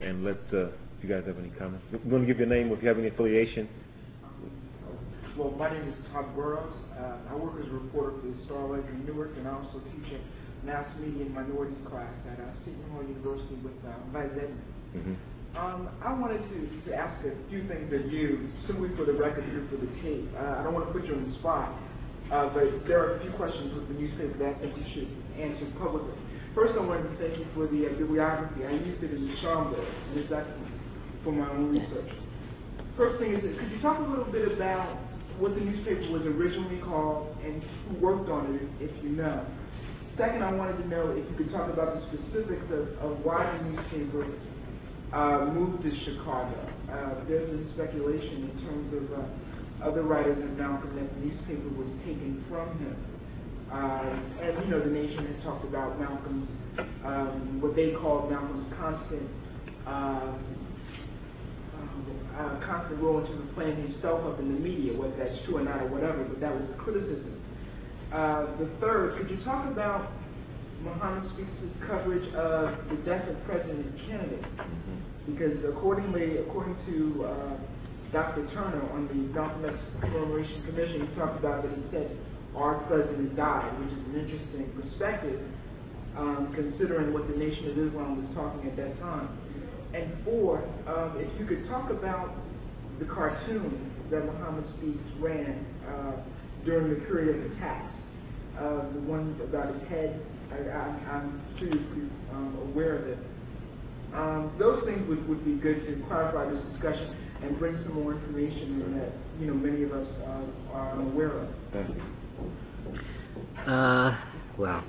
and let if you guys have any comments. You want to give your name if you have any affiliation? Well, my name is Todd Burrows. I work as a reporter for the Star Ledger in Newark, and I also teach a mass media and minorities class at Seton Hall University with Vice Edmond. I wanted to ask a few things of you, simply for the record here for the tape. I don't want to put you on the spot, but there are a few questions with the newspaper that I think you should answer publicly. First, I wanted to thank you for the bibliography. I used it in the Schomburg, and it's excellent for my own research. First thing is, could you talk a little bit about what the newspaper was originally called and who worked on it, if you know? Second, I wanted to know if you could talk about the specifics of why the newspaper moved to Chicago. There's been speculation in terms of other writers of Malcolm that the newspaper was taken from him. And you know, the Nation had talked about Malcolm's, what they called Malcolm's constant role in terms of playing himself up in the media, whether that's true or not or whatever, but that was the criticism. The third, could you talk about Muhammad Speaks' coverage of the death of President Kennedy? Because according to Dr. Turner on the Malcolm X Commemoration Commission, he talked about that he said, our president died, which is an interesting perspective, considering what the Nation of Islam was talking at that time. And fourth, if you could talk about the cartoon that Muhammad Speaks ran during the period of attacks, the one about his head. I'm curiously aware of it. Those things would be good to clarify this discussion and bring some more information that many of us are unaware of. Well,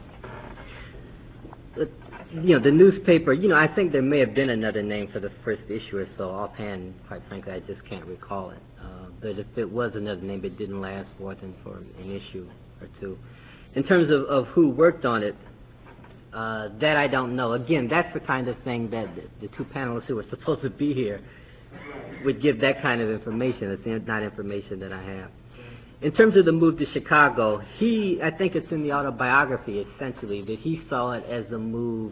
the newspaper, I think there may have been another name for the first issue or so. Offhand, quite frankly, I just can't recall it. But if it was another name, it didn't last more than for an issue or two. In terms of who worked on it, that I don't know. Again, that's the kind of thing that the two panelists who were supposed to be here would give that kind of information. It's not information that I have. In terms of the move to Chicago, I think it's in the autobiography, essentially, that he saw it as a move,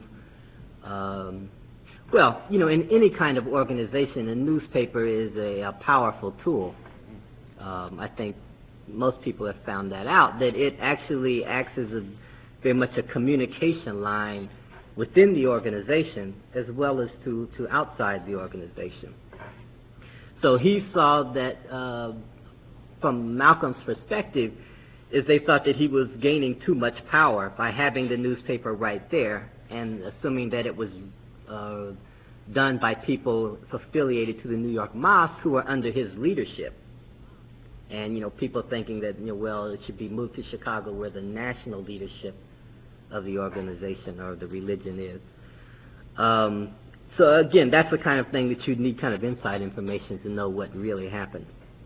well, in any kind of organization, a newspaper is a powerful tool. I think most people have found that out, that it actually acts as very much a communication line within the organization as well as to outside the organization. So he saw that from Malcolm's perspective, is they thought that he was gaining too much power by having the newspaper right there and assuming that it was done by people affiliated to the New York Mosque who were under his leadership. And, people thinking that, well, it should be moved to Chicago where the national leadership of the organization or the religion is. So, again, that's the kind of thing that you need kind of inside information to know what really happened,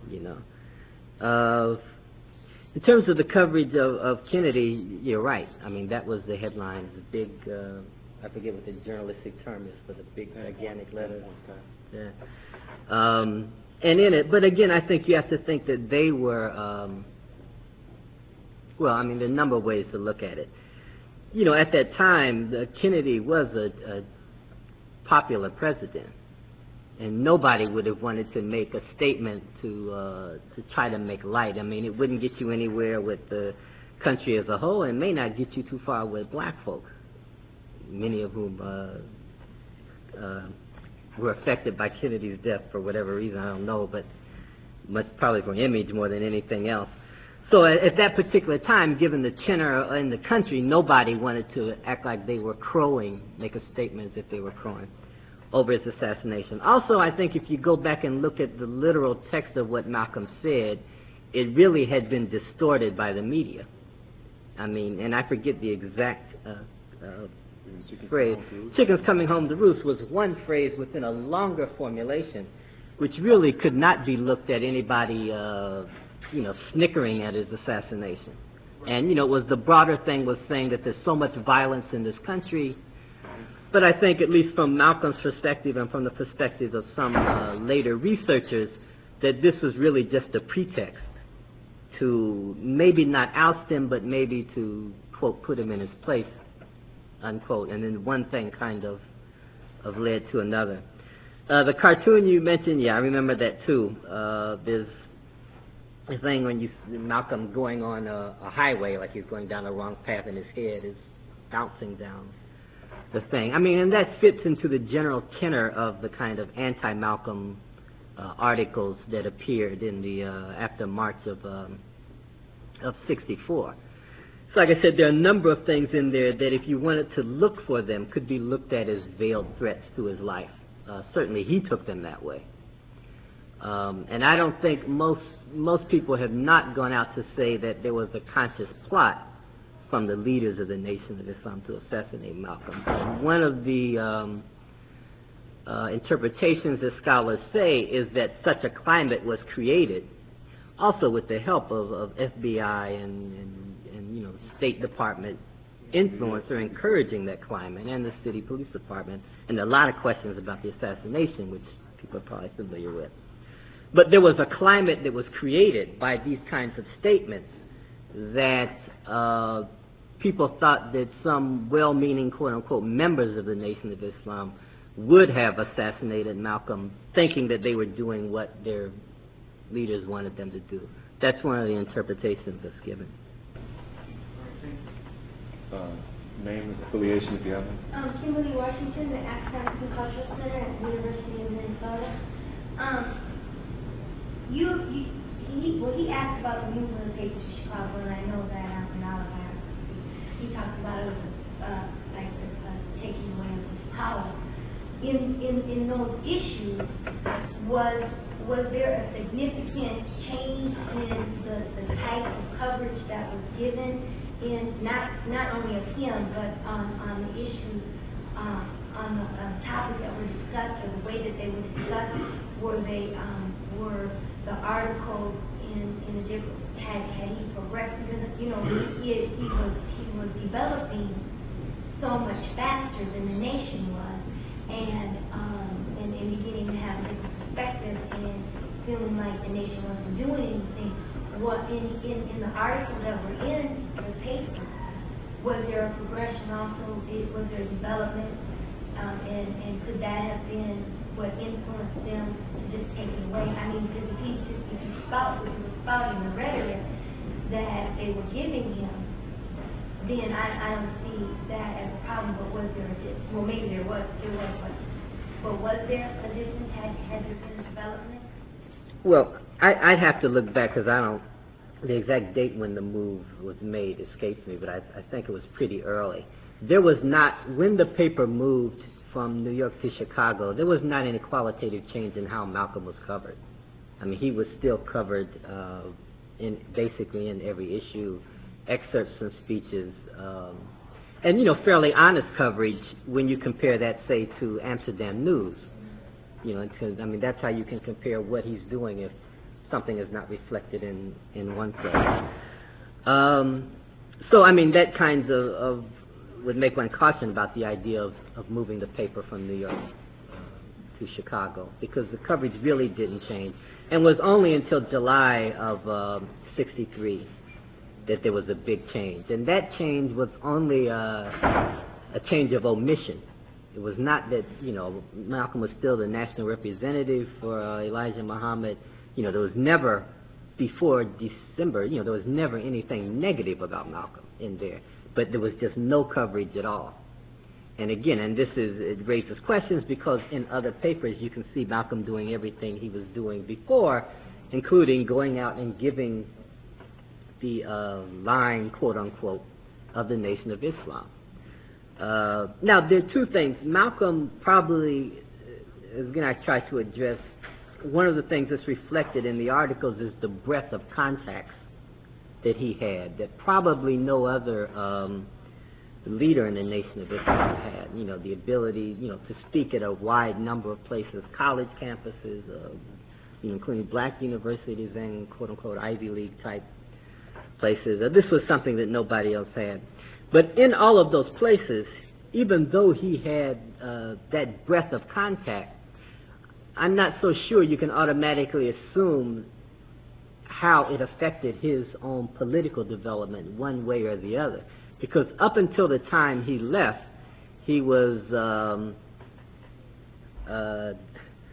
In terms of the coverage of Kennedy, you're right. I mean, that was the headline, the big, I forget what the journalistic term is, but the big, gigantic letter. Yeah. And in it, but again, I think you have to think that they were, well, I mean, there are a number of ways to look at it. At that time, Kennedy was a popular president, and nobody would have wanted to make a statement to try to make light. I mean, it wouldn't get you anywhere with the country as a whole, and may not get you too far with black folk, many of whom were affected by Kennedy's death for whatever reason, I don't know, but probably for image more than anything else. So at that particular time, given the tenor in the country, nobody wanted to act like they were crowing, make a statement as if they were crowing over his assassination. Also, I think if you go back and look at the literal text of what Malcolm said, it really had been distorted by the media. I mean, and I forget the exact phrase. Chickens coming home to roost was one phrase within a longer formulation, which really could not be looked at anybody, snickering at his assassination. And, it was the broader thing was saying that there's so much violence in this country. But I think, at least from Malcolm's perspective and from the perspective of some later researchers, that this was really just a pretext to maybe not oust him, but maybe to, quote, put him in his place, unquote. And then one thing kind of led to another. The cartoon you mentioned, yeah, I remember that too. There's a thing when Malcolm going on a highway, like he's going down the wrong path, and his head is bouncing down the thing. I mean, and that fits into the general tenor of the kind of anti-Malcolm articles that appeared in the after March of '64. So like I said, there are a number of things in there that if you wanted to look for them could be looked at as veiled threats to his life. Certainly he took them that way. And I don't think most people have not gone out to say that there was a conscious plot from the leaders of the Nation of Islam to assassinate Malcolm. One of the interpretations that scholars say is that such a climate was created also with the help of FBI and you know, State Department influence or encouraging that climate, and the city police department, and a lot of questions about the assassination, which people are probably familiar with. But there was a climate that was created by these kinds of statements that people thought that some well-meaning, quote-unquote, members of the Nation of Islam would have assassinated Malcolm, thinking that they were doing what their leaders wanted them to do. That's one of the interpretations that's given. Name and affiliation, if you have one. Kimberly Washington, the Academic and Cultural Center at the University of Minnesota. He asked about the movement of papers to Chicago, and I know that in autobiography he talks about it as like the taking away of his power. In those issues, was there a significant change in the type of coverage that was given, in not only of him, but on the issues, on the topics that were discussed, or the way that they were discussed? Were the articles in the different, had he progressed? Because you know he was developing so much faster than the Nation was, and beginning to have a different perspective and feeling like the Nation wasn't doing anything. What in the articles that were in the paper, was there a progression also? Was there development? And could that have been what influenced them to just take it away? I mean, because if he was spouting the rhetoric that they were giving him, then I don't see that as a problem. But was there well, maybe there was, but was there a difference? Had there been a development? Well, I'd have to look back because the exact date when the move was made escapes me, but I think it was pretty early. There was not, when the paper moved from New York to Chicago, there was not any qualitative change in how Malcolm was covered. I mean, he was still covered basically in every issue, excerpts from speeches, and, you know, fairly honest coverage when you compare that, say, to Amsterdam News. You know, because, I mean, that's how you can compare what he's doing if something is not reflected in one place. So, I mean, that kind of would make one caution about the idea of moving the paper from New York to Chicago, because the coverage really didn't change, and was only until July of '63 that there was a big change. And that change was only a change of omission. It was not that, you know, Malcolm was still the national representative for Elijah Muhammad. You know, there was never, before December, you know, there was never anything negative about Malcolm in there. But there was just no coverage at all. And again, and it raises questions because in other papers you can see Malcolm doing everything he was doing before, including going out and giving the line, quote unquote, of the Nation of Islam. Now, there are two things. Malcolm probably, again, I try to address, one of the things that's reflected in the articles is the breadth of contacts that he had, that probably no other leader in the Nation of Islam had. You know, the ability, you know, to speak at a wide number of places, college campuses, you know, including black universities and quote-unquote Ivy League type places. This was something that nobody else had. But in all of those places, even though he had that breadth of contact, I'm not so sure you can automatically assume how it affected his own political development one way or the other. Because up until the time he left, he was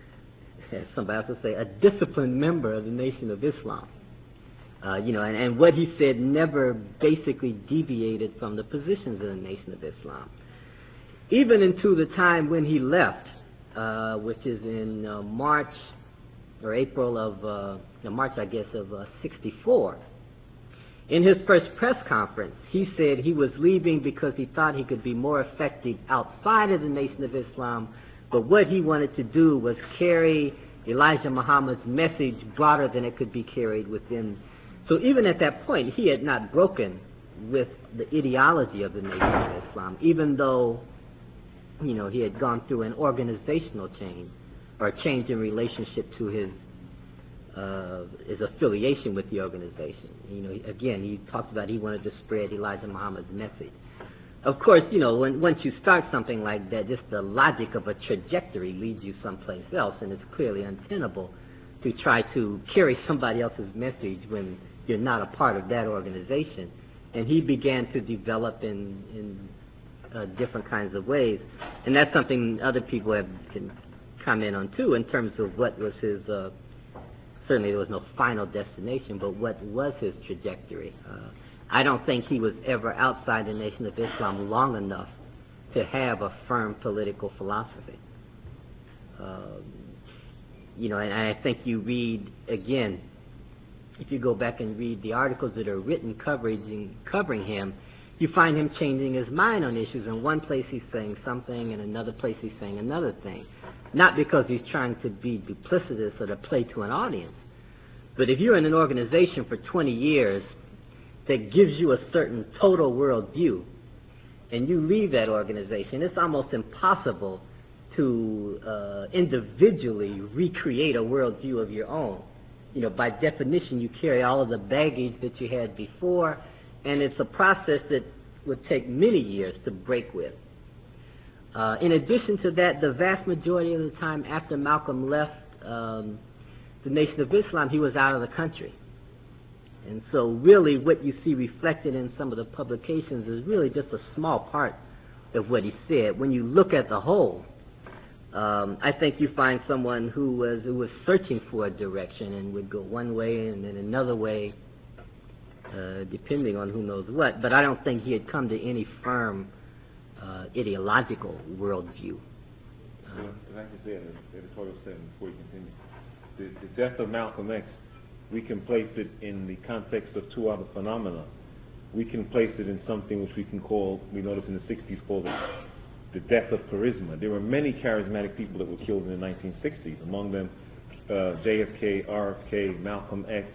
as somebody else would say, a disciplined member of the Nation of Islam. And what he said never basically deviated from the positions of the Nation of Islam. Even into the time when he left, which is in March or April of, March, I guess, of 64. In his first press conference, he said he was leaving because he thought he could be more effective outside of the Nation of Islam, but what he wanted to do was carry Elijah Muhammad's message broader than it could be carried within. So even at that point, he had not broken with the ideology of the Nation of Islam, even though, he had gone through an organizational change, or a change in relationship to his affiliation with the organization. Again, he talked about he wanted to spread Elijah Muhammad's message. Of course, once you start something like that, just the logic of a trajectory leads you someplace else, and it's clearly untenable to try to carry somebody else's message when you're not a part of that organization. And he began to develop in different kinds of ways, and that's something other people can comment on too, in terms of what was his. Certainly, there was no final destination, but what was his trajectory? I don't think he was ever outside the Nation of Islam long enough to have a firm political philosophy. And I think you read, again, if you go back and read the articles that are written covering him, you find him changing his mind on issues. In one place he's saying something, in another place he's saying another thing. Not because he's trying to be duplicitous or to play to an audience, but if you're in an organization for 20 years that gives you a certain total worldview, and you leave that organization, it's almost impossible to individually recreate a worldview of your own. By definition, you carry all of the baggage that you had before, and it's a process that would take many years to break with. In addition to that, the vast majority of the time after Malcolm left the Nation of Islam, he was out of the country. And so really what you see reflected in some of the publications is really just a small part of what he said. When you look at the whole, I think you find someone who was searching for a direction and would go one way and then another way, depending on who knows what. But I don't think he had come to any firm ideological worldview. If I could say an editorial statement before you continue. The death of Malcolm X, we can place it in the context of two other phenomena. We can place it in something which we noticed in the 60s, called the death of charisma. There were many charismatic people that were killed in the 1960s, among them JFK, RFK, Malcolm X,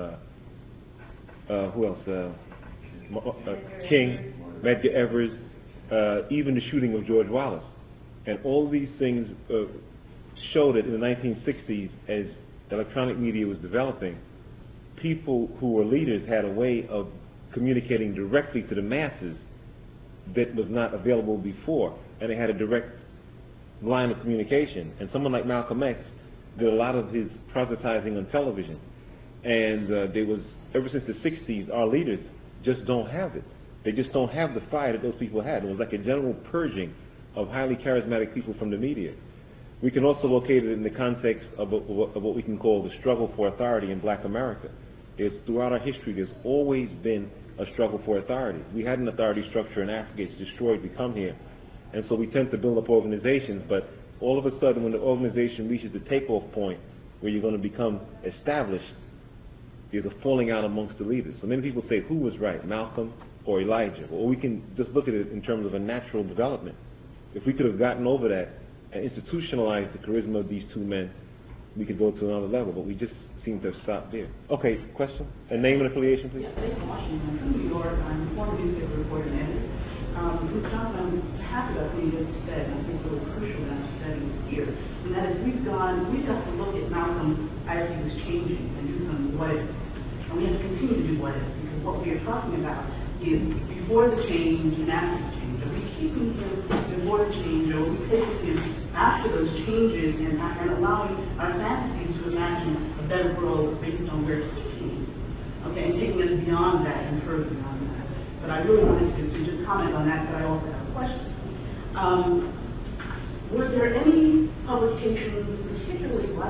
who else? King, Medgar Evers, even the shooting of George Wallace. And all these things show that in the 1960s, as electronic media was developing, people who were leaders had a way of communicating directly to the masses that was not available before, and they had a direct line of communication. And someone like Malcolm X did a lot of his proselytizing on television. And ever since the 60s, our leaders just don't have it. They just don't have the fire that those people had. It was like a general purging of highly charismatic people from the media. We can also locate it in the context of what we can call the struggle for authority in Black America. Throughout our history, there's always been a struggle for authority. We had an authority structure in Africa. It's destroyed. We come here. And so we tend to build up organizations, but all of a sudden when the organization reaches the takeoff point where you're going to become established, there's a falling out amongst the leaders. So many people say, who was right, Malcolm or Elijah? Or we can just look at it in terms of a natural development. If we could have gotten over that and institutionalized the charisma of these two men, we could go to another level, but we just seem to have stopped there. Okay, question? A name and affiliation, please? Yes, David Washington from New York. I'm a former newspaper reporter and editor. Ms. Johnson, half of that thing you just said, I think, was crucial in our study here. And that is we've got to look at Malcolm as he was changing and do some what ifs. And we have to continue to do what ifs, because what we are talking about is before the change and after the change. Are we keeping him before the change, or are we taking him after those changes and allowing our fantasies to imagine a better world based on where he came? Okay, and taking us beyond that and further beyond that. But I really wanted to just comment on that, but I also have a question. Were there any publications, particularly black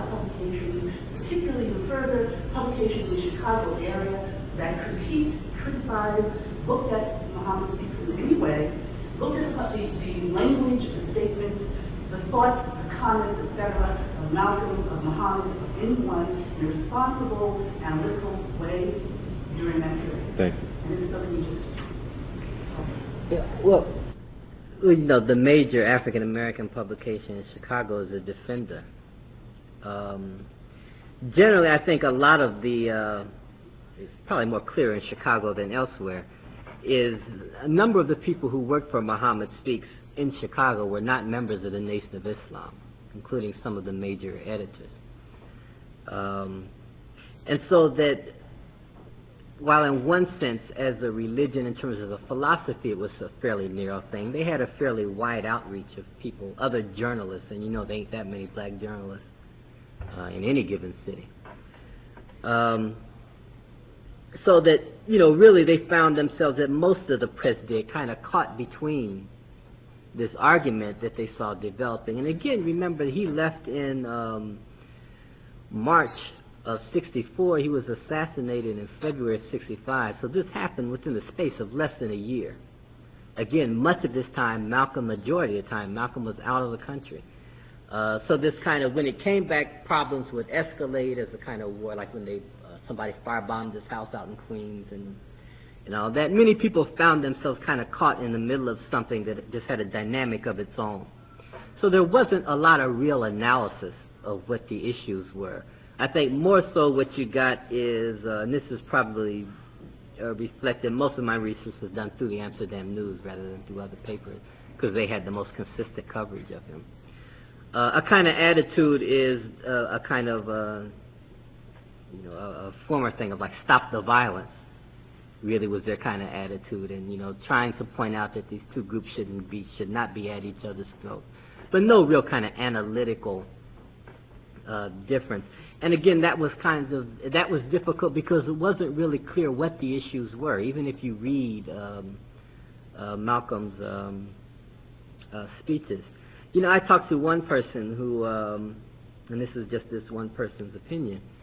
about publications, particularly the further publications in the Chicago area that critiqued, criticized, looked at Muhammad Speaks in any way, looked at the language, the statements, the thoughts, the comments, etc., of Malcolm, of Muhammad, of anyone, in a responsible, analytical way during that period. Thank you. And it's something you just... Well, you know, the major African American publication in Chicago is The Defender. Generally, I think a lot of the, it's probably more clear in Chicago than elsewhere, is a number of the people who worked for Muhammad Speaks in Chicago were not members of the Nation of Islam, including some of the major editors. And so that while in one sense, as a religion, in terms of a philosophy, it was a fairly narrow thing, they had a fairly wide outreach of people, other journalists, and you know there ain't that many black journalists in any given city. So that, you know, really they found themselves at most of the press day kind of caught between this argument that they saw developing. And again, remember, he left in March of '64. He was assassinated in February of '65. So this happened within the space of less than a year. Again, much of this time, majority of the time, Malcolm was out of the country. So this kind of, when it came back, problems would escalate as a kind of war, like when they somebody firebombed his house out in Queens and all that. Many people found themselves kind of caught in the middle of something that just had a dynamic of its own. So there wasn't a lot of real analysis of what the issues were. I think more so what you got is, and this is probably reflected, most of my research was done through the Amsterdam News rather than through other papers, because they had the most consistent coverage of him. A kind of attitude is a kind of, you know, a former thing of like stop the violence, really was their kind of attitude, and you know, trying to point out that these two groups should not be at each other's throat, but no real kind of analytical difference. And again, that was difficult because it wasn't really clear what the issues were. Even if you read Malcolm's speeches, you know, I talked to one person who, and this is just this one person's opinion,